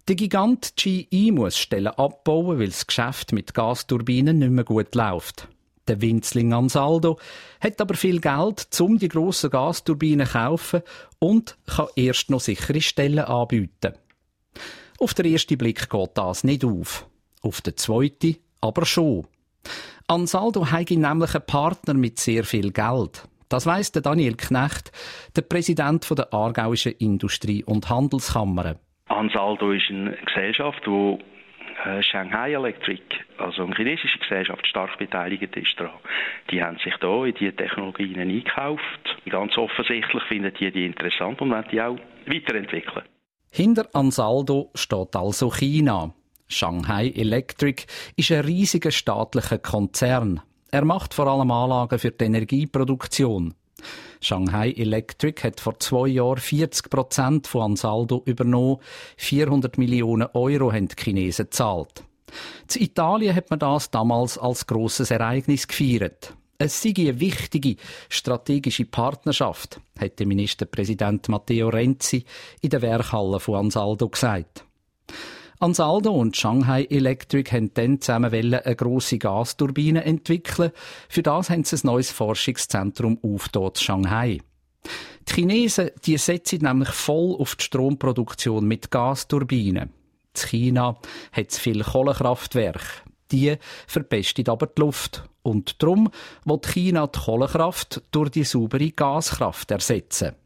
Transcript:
Der Gigant GE muss Stellen abbauen, weil das Geschäft mit Gasturbinen nicht mehr gut läuft. Der Winzling Ansaldo hat aber viel Geld, um die grossen Gasturbinen zu kaufen und kann erst noch sichere Stellen anbieten. Auf den ersten Blick geht das nicht auf den zweiten aber schon. Ansaldo hat nämlich einen Partner mit sehr viel Geld. Das weiss der Daniel Knecht, der Präsident der Aargauischen Industrie- und Handelskammer. Ansaldo ist eine Gesellschaft, die Shanghai Electric, also eine chinesische Gesellschaft, stark beteiligt ist daran. Die haben sich da in diese Technologien eingekauft. Ganz offensichtlich finden die interessant und wollen die auch weiterentwickeln. Hinter Ansaldo steht also China. Shanghai Electric ist ein riesiger staatlicher Konzern. Er macht vor allem Anlagen für die Energieproduktion. Shanghai Electric hat vor 2 Jahren 40% von Ansaldo übernommen. 400 Millionen Euro haben die Chinesen gezahlt. In Italien hat man das damals als grosses Ereignis gefeiert. Es sei eine wichtige strategische Partnerschaft, hat der Ministerpräsident Matteo Renzi in der Werkhalle von Ansaldo gesagt. Ansaldo und Shanghai Electric wollten dann zusammen eine grosse Gasturbine entwickeln. Für das haben sie ein neues Forschungszentrum aufgetan in Shanghai. Die Chinesen die setzen nämlich voll auf die Stromproduktion mit Gasturbinen. In China hat es viele Kohlekraftwerke. Die verpesten aber die Luft. Und darum will China die Kohlekraft durch die saubere Gaskraft ersetzen.